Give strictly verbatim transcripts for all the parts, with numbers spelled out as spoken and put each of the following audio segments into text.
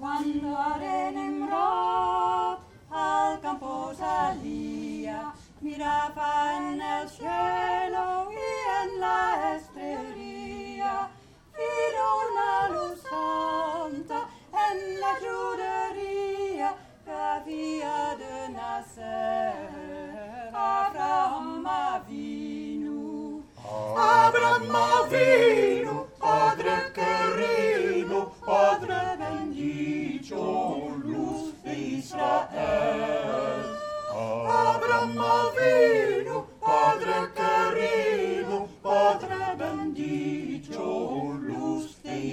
Cuando a Nimrod al campo salía, miraba en el cielo y en la estrella, vio una luz santa en la judería que había de nacer Abraham Avinu. Abraham Avinu, Padre querido, Padre bendito, luz de Israel. Abraham Avinu, Padre querido, Padre bendito, luz de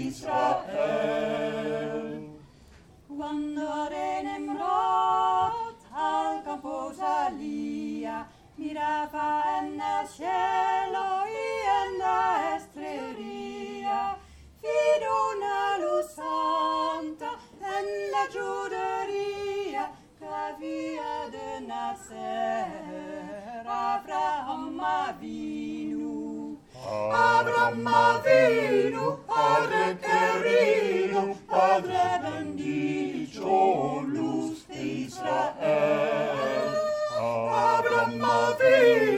Israel. Cuando de Nimrod al campo salía, miraba en el cielo y en la estrella, vio una luz santa en la judería que había de nacer Abraham Avinu. Abraham Avinu, Padre querido, Padre bendito, luz de Israel. Abraham Avinu.